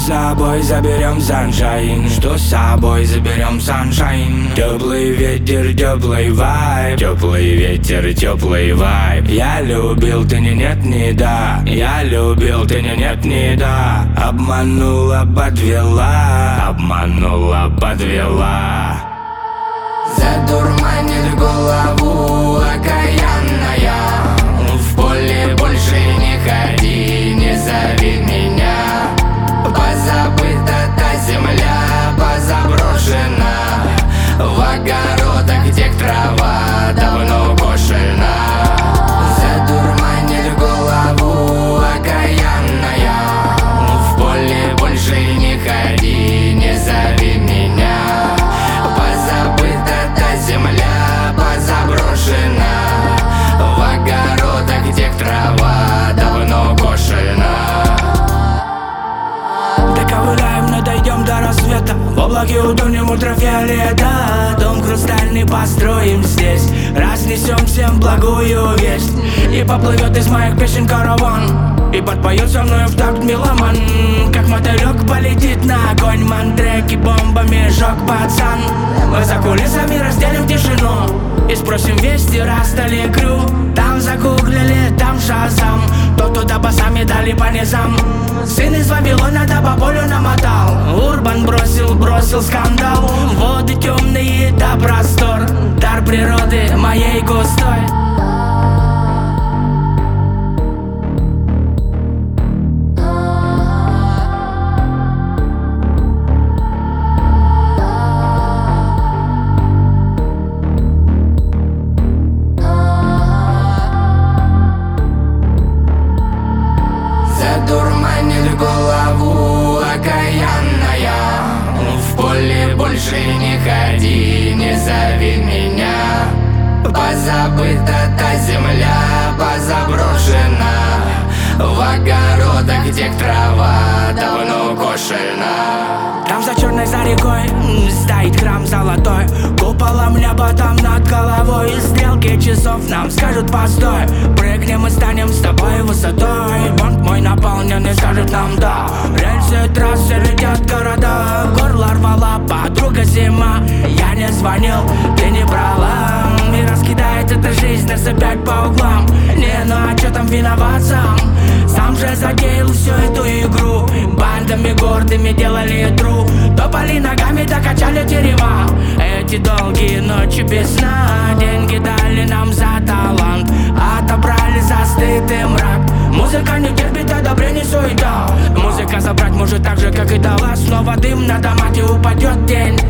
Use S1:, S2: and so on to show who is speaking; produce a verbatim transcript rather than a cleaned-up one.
S1: с собой заберем саншайн? Что с собой заберем саншайн? Теплый ветер, теплый вайб, теплый ветер, теплый вайб. Я любил, ты не нет, не да. Я любил, ты не нет, не да. Обманула, подвела, обманула, подвела. Задурманит голову окаянная. В поле больше не ходи, не зови меня. Позабыта та земля, позаброшена. В огородах, где трава давно кошена. Задурманит голову окаянная. В поле больше не ходи, не зови меня. Позабыта та земля, позаброшена. В огородах, где трава давно кошена. Доковыляем, но дойдем до рассвета. В облаке утонем ультрафиолета. Дом хрустальный построим здесь. Разнесем всем благую весть. И поплывет из моих песен караван. И подпоет со мной в такт меломан. Как мотылек полетит на огонь. Мантреки бомбами жёг пацан. Мы за кулисами разделим тишину. И спросим вести, растали крю. Там загуглили, там шазам. Тот, туда басами дали по низам. Сын из Вавилона да по полю намотал. Урбан бросил, бросил скандал. Воды темные да простор. Дар природы моей густой. Дурманит голову окаянная. В поле больше не ходи, не зови меня. Позабыта та земля, позаброшена. В огородах, где трава давно кошена. Там за черной за рекой стоит храм золотой. Куполом небо там над головой. Стрелки часов нам скажут постой. Прыгнем и станем с тобой высотой. Банк мой наполнен и скажет нам да. Рельсы трассы летят города. Горло рвала подруга зима. Я не звонил, ты не брала. И раскидает эта жизнь нас опять по углам. Не, ну а чё там виноват сам? Сам же затеял всю эту игру. Бандами гордыми делали тру. Топали ногами, докачали терема. Эти долгие ночи без сна. Деньги дали нам за талант. Отобрали за стыд и мрак. Музыка не терпит одобрений, суета. Музыка забрать может так же, как и дала. Снова дым на домате упадет тень.